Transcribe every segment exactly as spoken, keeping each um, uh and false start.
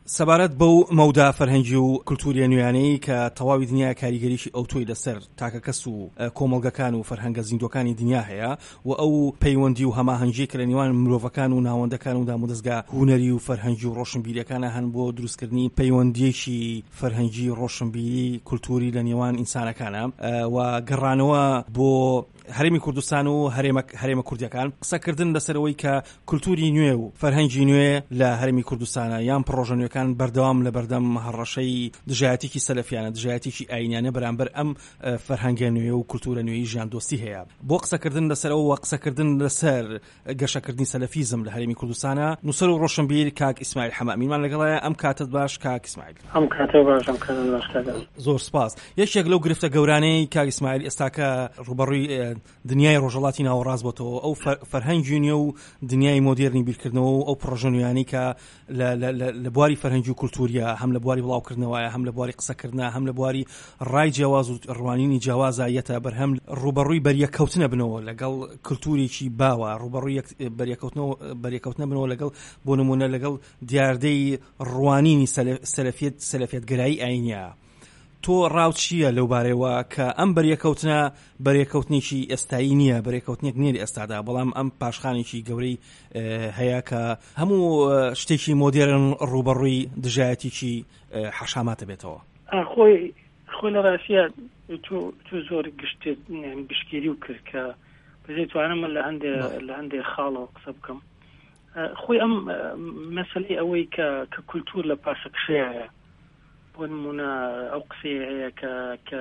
سەبارەت بەو مەودا فەرهەنگی و کولتوری نوێیانەی کە تەواوی دنیا کاریگەریشی ئەو تۆی لەسەر تاکە کەس و کۆمەڵگەکان و فەرهەنگە زیندوەکانی دنیا هەیە و ئەو پەیوەندی و هەماهەنگی کە لە نێوان مرۆڤەکان و ناوەندەکان و دامودەستگا هونەری و فەرهەنگی و ڕۆشنبیریەکانە هەن بۆ دروستکردنی پەیوەندیەکی فەرهەنگی ڕۆشنبیری کولتوری لە نێوان ئینسانەکانە و گەڕانەوە بۆ هەرێمی کوردستان و هەرێمە کوردیەکان قسەکردن لەسەرەوەی کە کولتوری نوێ و فەرهەنگی نوێ لە هەرێمی کوردستانە یان پرۆژە نوێەکان بەردەوام لە بەردەم هەڕەشەی دژایەتێکی سەلەفیانە دژایەتێکی ئاینیانە بەرامبەر ئەم فەرهەنگە نوێ و کولتورە نوێی ژیان دۆستی هەیە. بۆ قسەکردن لەسەرەوە و قسەکردن لەسەر گەشەکردنی سەلەفیزم لە هەرێمی کوردستانە نووسەر و ڕۆشنبیر کاک ئیسماعیل حەمامیمان لەگەڵایە. ئەم کاتت باش کاک ئیسماعیل. ئەم کاتە باش ئەم کاتە باش. زۆر سپاس. یەکێک لەو گرفتە گەورانەی کاک ئیسماعیل ئێستاکە ڕوبەڕووی دنیای ڕۆژهەڵاتی ناوەڕاست بۆتەوە ئەو فەرهەنگی نوێ و دنیای مۆدێرنی بیرکردنەوە و ئەو پرۆژە نوێیانەی کە لە بواری فەرهەنگی و کولتوریە هەم لە بواری بڵاوکردنەوەیە هەم لە بواری قسەکردنە هەم لە بواری ڕای جیاواز و ڕوانینی جیاوازایەتە بەرهەم ڕوبەڕووی بەریەکەوتنە بنەوە لەگەڵ کولتوریی باوە ڕوبەڕووی بەریەکەوتنە بنەوە لەگەڵ بۆ نمونە لەگەڵ دیاردەی ڕوانینی سەلەفیەت سەلەفیەتگەرایی ئاینیە. تۆ ڕاو چییە لەو بارەوە کە ئەم بەریەکەوتنە بەریەکەوتنێکی ئێستایی نییە بەریەکەوتنێک نییە ئێستادا بەڵام ئەم پاشخانێکی گەورەی هەیە کە هەموو شتێکی مۆدێرن ڕوبەڕووی دژایەتێکی حەشاماتە بێتەوە. خۆی خۆی لە ڕاستیە تو زۆر گشتێت گشتگیری و کرد کە بەزێ توانم لە هەندێ لە هەندێ خاڵەوە قسە بکەم. خۆی ئەم مەسەلەی ئەوەی کە کە کولتور لە پاشەکشەیە بۆ نمونە ئەو قسەیە هەیە کە کە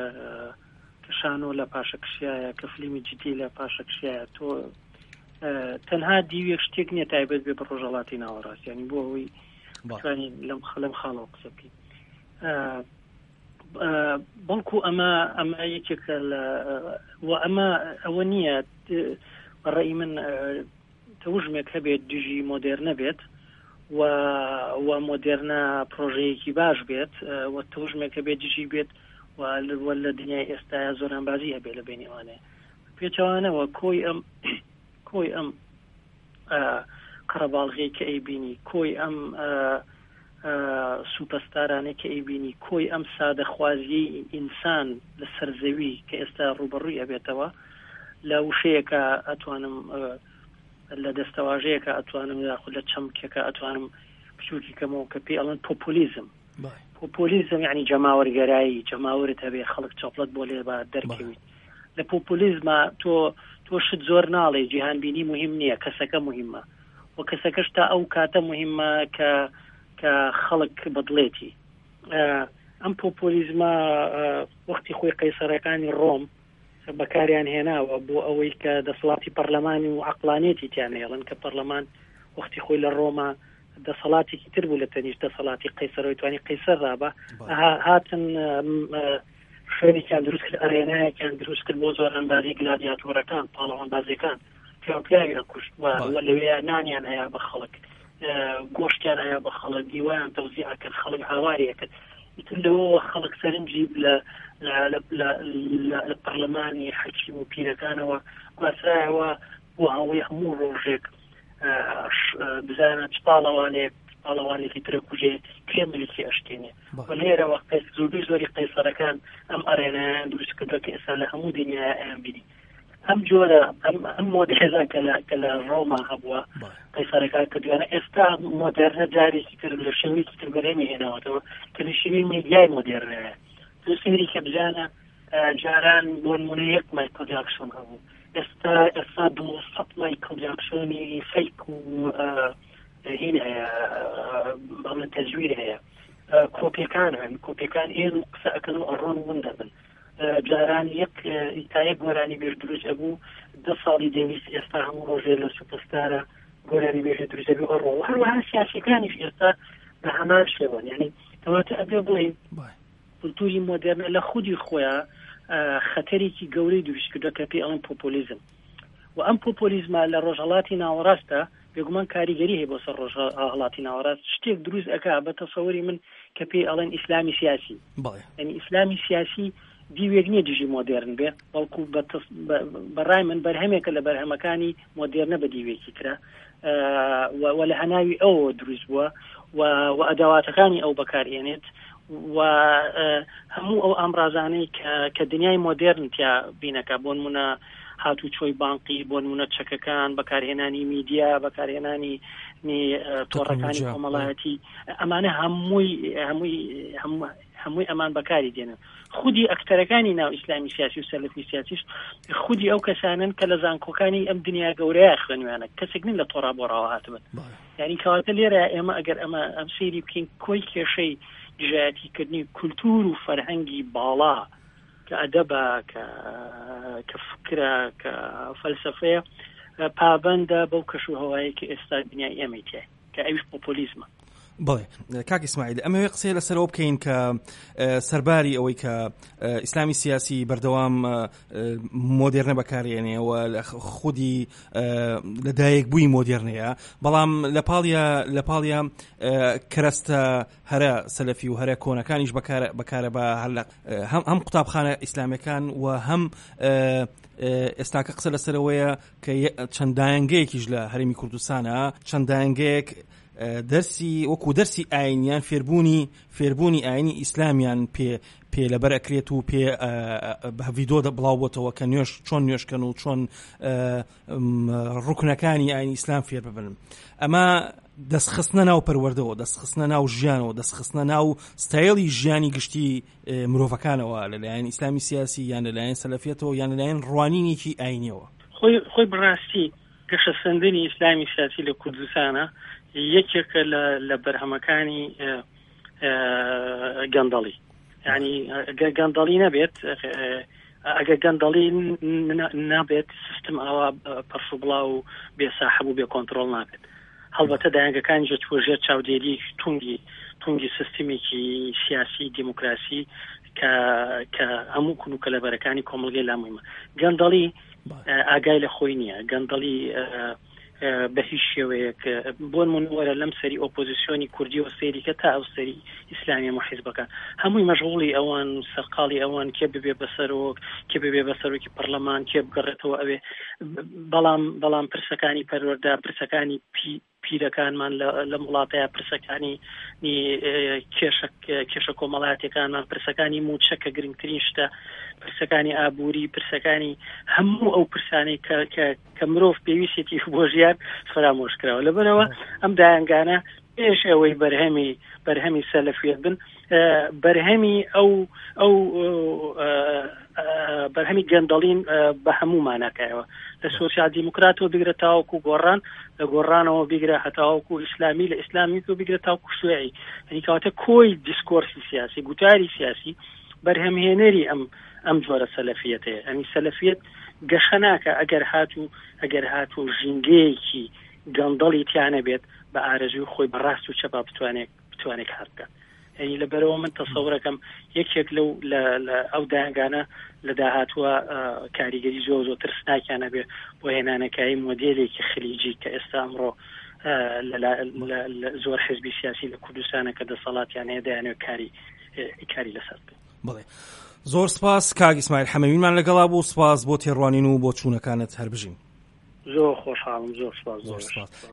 شانۆ لە پاشەکشایە کە فلیمی جدی لە پاشەکشایە تۆ تەنها دیوێک شتێک نییە تایبەت بێ بە ڕۆژهەڵاتی ناوەڕاست ینی بۆ ئەوەی بتوانین لەم لەم خاڵەوە قسە بکەین. بەڵکو ئەمە ئەمە یەکێکە و ئەمە ئەوە نییە بەڕێی من تەوژمێک هەبێت دژی مۆدێرنە بێت و و مۆدێرنە پرۆژەیەکی باش بێت و تەوژمێکە بێت دژی بێت و لە دنیای ئێستاە زۆرانبازی هەبێت لە بینیوانێ پێچەوانەوە کۆی ئەم کۆی ئەم قەرەباڵغی کە ئەیبینی کۆی ئەم سوپەستارانە کە ئەیبینی کۆی ئەم سادەخوازی ئینسان لە سەرزەوی کە ئێستا ڕوبەڕووی ئەبێتەوە لە وشەیەکە ئەتوانم لە دەستەواژەیەکە ئەتوانم یاخود لە چەمکێکە ئەتوانم بچووکی کەمەوە کە پێی ئەڵەن پۆپولیزم. پۆپولیزم یعنی جەماوەرگەرایی جەماوەرت هەبێ خەڵک چۆپڵەت بۆ لێ با دەرکەویت. لە پۆپولیزمە تۆ تۆ شت زۆر ناڵێ جیهانبینی مهم نییە کەسەکە مهمە و کەسەکەش تا ئەو کاتە مهمە کە کە خەڵک بەدڵێتی. ئەم پۆپولیزمە وەختی خۆی قەیسەرەکانی ڕۆم بەکاریان هێناوە بۆ ئەوەی کە دەسەڵاتی پەرلەمانی و عەقلانیەتی تیان هێڵن کە پەرلەمان وەختی خۆی لە ڕۆما دەسەڵاتێکی تر بوو لە تەنیش دەسەڵاتی قەیسەرەوەی توانی قەیسەر ڕابە هاتن شوێنێکیان دروست کرد ئەرێنایەکیان دروست کرد بۆ زۆرانبازی گلادیاتۆرەکان پاڵەوانبازیەکان پیاپیاویان کوشت و لەوێ نانیان هەیە بە خەڵک گۆشتیان هەیە بە خەڵک دیوایان تەوزیع کرد خەڵک هاواریە کرد ئیتر لەوەوە خەڵک سەرنجی لە لە پەرلەمانی حەکیم و پیرەکانەوە گواسرایەوە بۆ هەڵی هەموو ڕۆژێک بزانە چ پاڵەوانێک پاڵەوانێکی ترە کوژێ پێ ملیکی ئەشتێنێ و لێرەوە زۆربەی زۆری قەیسەرەکان ئەم ئەرێنایان دروست کردووە کە ئێستا لە هەموو دنیای ئەیان بینی. ئەم جۆرە ئەم مۆدێڵە کە لە ڕۆما هەبووە قەیسەرەکان کردوانە ئێستا مۆدێرنە جارێکی تر لە شێوەیەکی تر بەرهەمی هێناوەتەوە کە لە شێوەی میدیای مۆدێرنەیە سری کە بزانە جاران بۆ نمونە یەک مایکل جاکسۆن هەبوو ئێستا ئێستا دوو سەد مایکل جاکسۆنی فەیک و هین هەیە بەڵێن تەزویر هەیە کۆپیەکان هەن کۆپیەکان ئێن و قسە ئەکەن و ئەڕۆن ون دەبن جاران یەک ئیتایە گۆرانی بێژ دروست ئەبوو دە ساڵی دەویست ئێستا هەموو ڕۆژێ لە سوپەستارە گۆرانی بێژە دروست ئەبوو ئەڕۆ هەروەها سیاسەکانیش ئێستا بە هەمان شێوەن یعنی کەواتە ئەبێ بڵێین کولتوری مۆدێرنە لە خودی خۆیان خەتەرێکی گەورەی دروست کردووە کە پێی ئەڵێن پۆپولیزم و ئەم پۆپولیزمە لە ڕۆژهەڵاتی ناوەڕاستە بێگومان کاریگەری هەیە بۆ سەر ڕۆژهەڵاتی ناوەڕاست شتێک دروست ئەکا بە تەسەووری من کە پێی ئەڵێن ئیسلامی سیاسی یعنی ئیسلامی سیاسی دیوێک نییە دژی مۆدێرن بێ بەڵکو بەڕای من بەرهەمێکە لە بەرهەمەکانی مۆدێرنە بە دیوێکی کرا و لە هەناوی ئەوە دروست بووە و ئەداواتەکانی ئەو بەکارهێنێت و هەموو ئەو ئامرازانەی کە دنیای مۆدرن تیا بینەکە بۆ نمونە هاتوچۆی بانقی بۆ نمونە چەکەکان بەکارهێنانی میدیا بەکارهێنانی تۆڕەکانی کۆمەڵایەتی ئەمانە هەمووی هەمووی هەمووی ئەمان بەکاری دێنن خودی ئەکتەرەکانی ناو ئیسلامی سیاسی و سەلەفی سیاسیش خودی ئەو کەسانن کە لە زانکۆکانی ئەم دنیا گەورەیە خوێنویانە کەسێک نین لە تۆڕا بۆ ڕاوە هاتبن یعنی کەواتە لێرە ئێمە ئەگەر ئەمە ئەم سەیری بکەین کۆی کێشەی دژایەتیکردنی کولتور و فەرهەنگی باڵا کە ئەدەبە کە فکرە کە فەلسەفەیە پابەندە بەو کەش و هەوایی کە ئێستا دنیای ئێمەی تێ کە ئەویش پۆپۆلیزمە. بڵێ کاک ئیسماعیل ئەمەوێ قسەی لەسەرەوە بکەین کە سەرباری ئەوەی کە ئیسلامی سیاسی بەردەوام مۆدێرنە بەکارێنێەوە خودی لەدایک بووی مۆدێرنەیە بەڵام لە پاڵیا لە پاڵیا کەرەستە هەرە سەلەفی و هەرە کۆنەکانیش بەکارە بە هەم قوتابخانە ئیسلامیەکان و هەم ئێستاکە قسە لەسەرەوەیە کە چەند دایەنگەیەکیش لە هەرێمی کوردستانە چەند دایەنگەیەک دەرسی وەکو دەرسی ئاینیان فێربوونی فێربوونی ئاینی ئیسلامیان پێ پێ لەبەر ئەکرێت و پێ ڤیدۆ بڵاو بۆتەوە کە نوێش چۆن نوێشکەن و چۆن ڕوکنەکانی ئاینی ئیسلام فێر ببن. ئەمە دەستخستنە ناو پەروەردەوە دەستخستنە ناو ژیانەوە دەستخستنە ناو ستایلی ژیانی گشتی مرۆڤەکانەوە لەلایەن ئیسلامی سیاسی یان لەلایەن سەلەفیەتەوە یان لەلایەن ڕوانینێکی ئاینیەوە. خۆی خۆی بڕاستی گەشە سندنی ئیسلامی سیاسی لە کوردستانە یەکێکە لە بەرهەمەکانی گەندەڵی یعنی گەندەڵی نەبێت ئەگە گەندەڵی نابێت سیستم ئەوە پەرفوبڵا و بێساحب و بێ کۆنتڕۆڵ نابێت هەڵبەتە دایانگەکانی جەتوەژێت چاودێری تونگی تونگی سیستمێکی سیاسی دیموکراسی کە هەموو کونوکە لەبەرەکانی کۆمەڵگەی لامویمە گەندەڵی ئاگای لە خۆی نییە گەندەڵی بە هیچ شێوەیەک بۆ نمونەوەرە لەم سەری ئۆپۆزیسیۆنی کوردی و سەیریکە تا ئەو سەری ئیسلامی و حیزبەکان هەمووی مەشغوڵی ئەوان سەرقاڵی ئەوان کێ ببێ بەسەرۆک کێ ببێ بەسەرۆکی پەرلەمان کێ بگەڕێتەوە ئەوێ بەڵام بەڵام پرسەکانی پەروەردە پرسەکانی پیرەکانمان لە وڵاتەیە پرسەکانی کێشە کۆمەڵایەتەکانمان پرسەکانی موچەکە گرنگترین شتە پرسەکانی ئابووری پرسەکانی هەموو ئەو پرسانەی کە مرۆڤ پێویستێتی بۆ ژیان فرامۆش کراوە لەبەرەوە ئەم دایانگانە پێش ئەوەی بەرهەمی بەرهەمی سەلەفیەت بن بەرهەمی ئەو ئەو بەرهەمی گەندەڵین بە هەموو ماناکایەوە لە سۆسیال دیموکراتەوە بگرە تاوەکو گۆڕان لە گۆڕانەوە بگرە هەتاوەکو ئیسلامی لە ئیسلامیەوە بگرە تاوەکو شوێعی یعنی کەواتە کۆی دیسکۆرسی سیاسی گوتاری سیاسی بەرهەمهێنەری ئەم ئەم جۆرە سەلەفیەتەیە ئەنی سەلەفیەت گەشە ناکە ئەگەر هاتوو ئەگەر هاتوو ژینگەیەکی گەندەڵی تیانە بێت بە ئارەزوی خۆی بەڕاست و چەپا بتوانێت بتوانێت هەرکە یعنی لەبەرەوە من تەسەورەکەم یەکێک لەو لە ئەو دایانگانە لە داهاتووە کاریگەری زۆ زۆ ترسناکیانە بێ بۆ هێنانەکایی مۆدێلێکی خلیجی کە ئێستا ئەمڕۆ زۆر حزبی سیاسی لە کوردستانە کە دەسەڵاتیان هەیە دەیانێت کاری کاری لەسەر بکەن. بڵێ زۆر سپاس کاک ئیسماعیل حەمەویمان لەگەڵا بوو سپاس بۆ تێڕوانین و بۆ چوونەکانت هەر بژین. زۆر خۆشحاڵم زۆر سپاس.